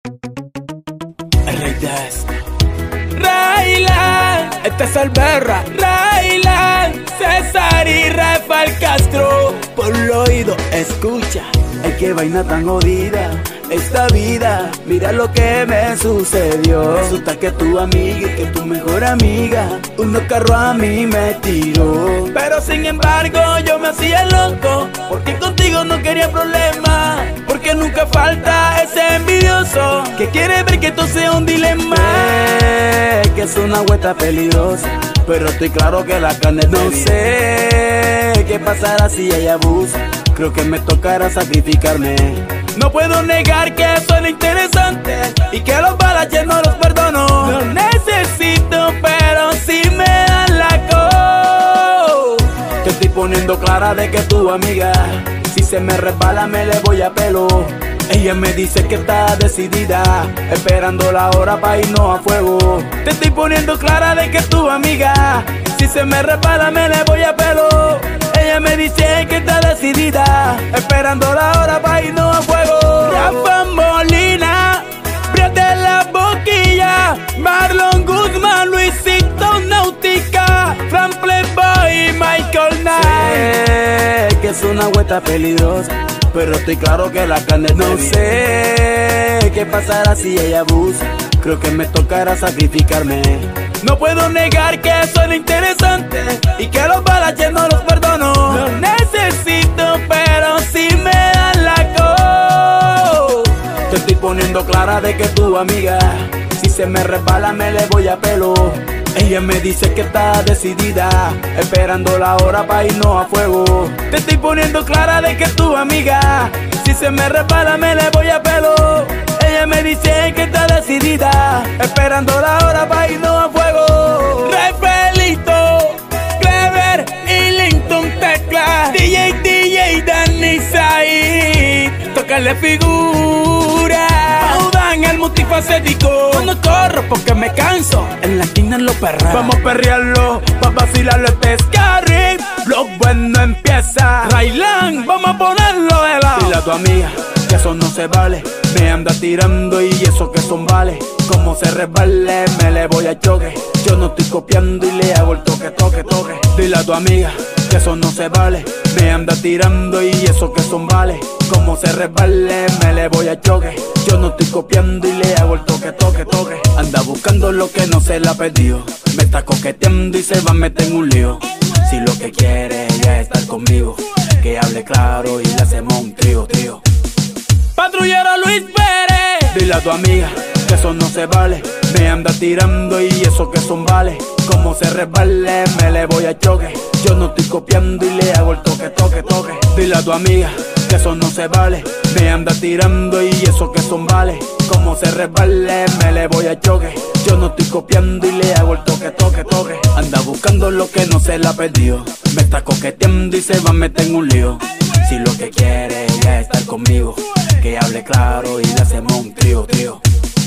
El rey de esto. Raylan, este es el Berra. Raylan, César y Rafael Castro. Por lo oído, escucha. Ay, qué vaina tan jodida esta vida, mira lo que me sucedió. Resulta que tu amiga y que tu mejor amiga unos carros a mí me tiró. Pero sin embargo yo me hacía loco, porque contigo no quería problemas. Porque nunca falta ese envidioso que quiere ver que esto sea un dilema. Que es una vuelta peligrosa, pero estoy claro que la carne es no sé qué pasará si ella abusa. Creo que me tocará sacrificarme. No puedo negar que suena interesante y que los balaches no los perdono. No necesito, pero si me dan la co. Te estoy poniendo clara de que tu amiga, si se me resbala me le voy a pelo. Ella me dice que está decidida, esperando la hora pa' irnos a fuego. Te estoy poniendo clara de que tu amiga, si se me resbala me le voy a pelo. Ella me dice que está decidida, esperando la hora pa' irnos a fuego. Rafa Molina, Brian de la Boquilla, Marlon Guzmán, Luisito Náutica, Fran Playboy y Michael Knight. Sé que es una vuelta peligrosa, pero estoy claro que la carne no sé qué pasará si ella abusa. Creo que me tocará sacrificarme. No puedo negar que suena interesante y que los balaches no los perdono. No necesito, pero si me dan la co. Te estoy poniendo clara de que tu amiga, si se me resbala me le voy a pelo. Ella me dice que está decidida, esperando la hora pa' irnos a fuego. Te estoy poniendo clara de que tu amiga, si se me resbala me le voy a pelo. Ella me dice que está decidida, esperando la hora pa' irnos a fuego. Rafaelito, Clever y Linton Tecla, DJ Danny Said, tócale figura. Audan el multifacético, no corro porque me canso, en la esquina lo perreo. Vamos a perrearlo, pa' vacilarlo, este es Carrie. Lo bueno empieza. Raylan, vamos a ponerlo de lado. Dile a tu amiga que eso no se vale, me anda tirando y eso que son vale. Como se resbale me le voy a choque. Yo no estoy copiando y le hago el toque. Dile a tu amiga que eso no se vale, me anda tirando y eso que son vale. Como se resbale me le voy a choque. Yo no estoy copiando y le hago el toque. Anda buscando lo que no se la perdió, me está coqueteando y se va a meter en un lío. Si lo que quiere ella es estar conmigo, que hable claro y le hacemos un trío. Patrullero Luis Pérez, dile a tu amiga que eso no se vale, me anda tirando y eso que son vale. Como se resbale me le voy a choque. Yo no estoy copiando y le hago el toque. Dile a tu amiga que eso no se vale, me anda tirando y eso que son vale. Como se resbale me le voy a choque. Yo no estoy copiando y le hago el toque. Anda buscando lo que no se la perdió, me está coqueteando y se va a meter en un lío. Si lo que quiere ella es estar conmigo, que hable claro y le hacemos un trío.